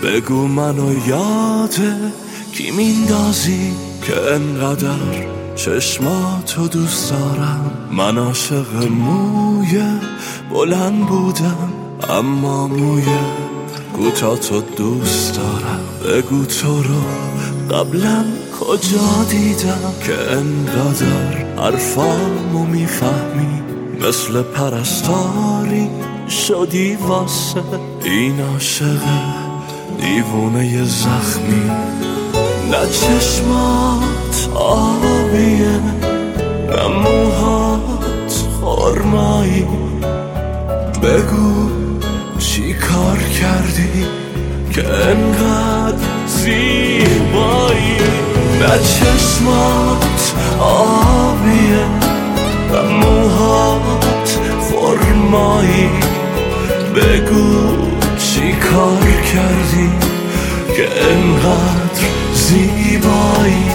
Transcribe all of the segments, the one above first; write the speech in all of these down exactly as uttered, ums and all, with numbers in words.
بگو منو یاده کی میندازی که انقدر چشماتو دوست دارم. من عاشق موی بلند بودم اما موی کوتاه‌تو دوست دارم. بگو تو رو قبلا کجا دیدم که انقدر حرفامو میفهمی، مثل پرستاری شدی واسه این عاشق دیوونه زخمی. نه چشمات آبیه نه موهات خرمایی، بگو چی کار کردی که انقدر زیبایی. نه چشمات آبیه نه موهات خرمایی، بگو چی کار کردی که انقدر زیبایی.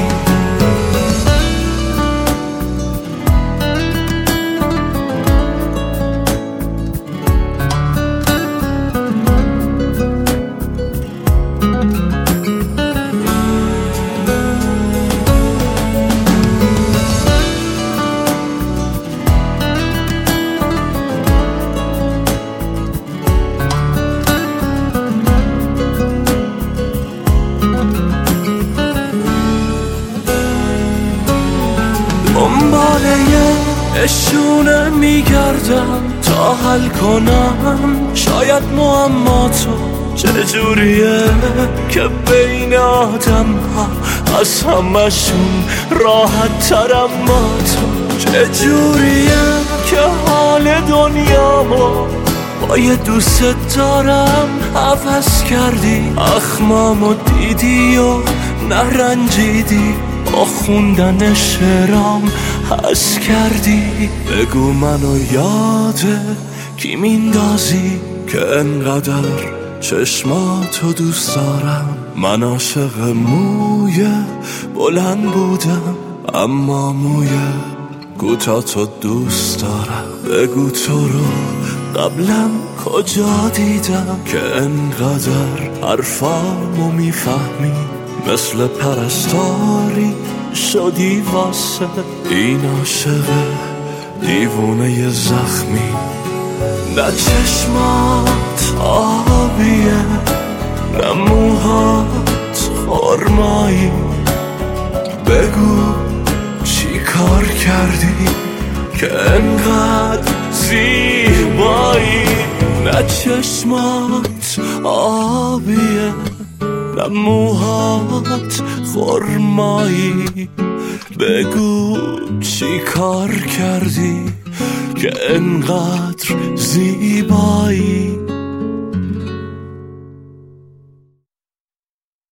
دنباله اشونه میگردم تا حل کنم شاید معماتو چجوریه که بین آدم ها از همشون راحت ترم با تو. چجوریه که حال دنیامو با یه دوست دارم عوض کردی، اخمامو دیدی و نرنجیدی، با خوندن شعرام حس کردی. بگو منو یاده کی میندازی که انقدر چشماتو دوست دارم. من عاشق موی بلند بودم اما موی کوتاه‌تو دوست دارم. بگو تو رو قبلا کجا دیدم که انقدر حرفامو میفهمی، مثل پرستاری شدی واسه این عاشق دیوونه زخمی. نه چشمات آبیه نه موهات خرمایی، بگو چی کار کردی که انقدر زیبایی. نه چشمات آبیه نه موهات خرمایی، بگو چی کار کردی که انقدر زیبایی.